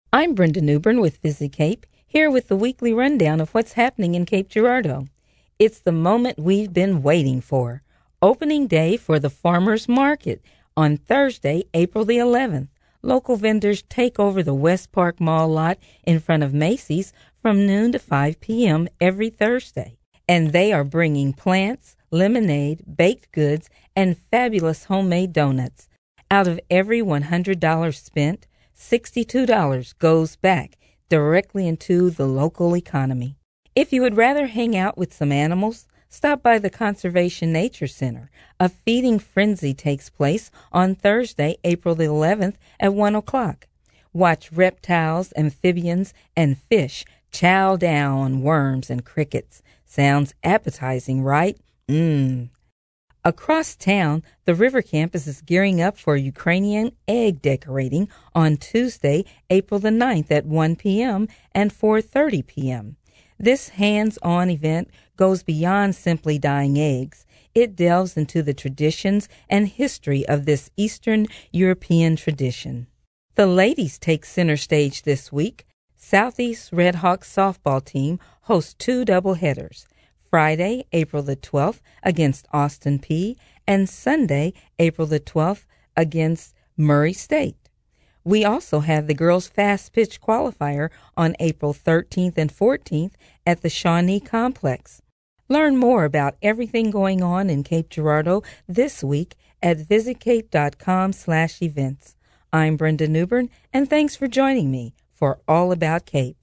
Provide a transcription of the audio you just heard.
I'm Brenda Newbern with Visit Cape, here with the weekly rundown of what's happening in Cape Girardeau. It's the moment we've been waiting for. Opening day for the Farmers Market on Thursday, April the 11th. Local vendors take over the West Park Mall lot in front of Macy's from noon to 5 p.m. every Thursday. And they are bringing plants, lemonade, baked goods, and fabulous homemade donuts. Out of every $100 spent, $62 goes back directly into the local economy. If you would rather hang out with some animals, stop by the Conservation Nature Center. A feeding frenzy takes place on Thursday, April the 11th at 1 o'clock. Watch reptiles, amphibians, and fish chow down on worms and crickets. Sounds appetizing, right? Across town, the River Campus is gearing up for Ukrainian egg decorating on Tuesday, April the 9th at 1 p.m. and 4:30 p.m. This hands-on event goes beyond simply dyeing eggs. It delves into the traditions and history of this Eastern European tradition. The ladies take center stage this week. Southeast Redhawks softball team hosts two doubleheaders. Friday, April the 12th, against Austin Peay, and Sunday, April the 12th, against Murray State. We also have the girls' fast pitch qualifier on April 13th and 14th at the Shawnee Complex. Learn more about everything going on in Cape Girardeau this week at visitcape.com/events. I'm Brenda Newbern, and thanks for joining me for All About Cape.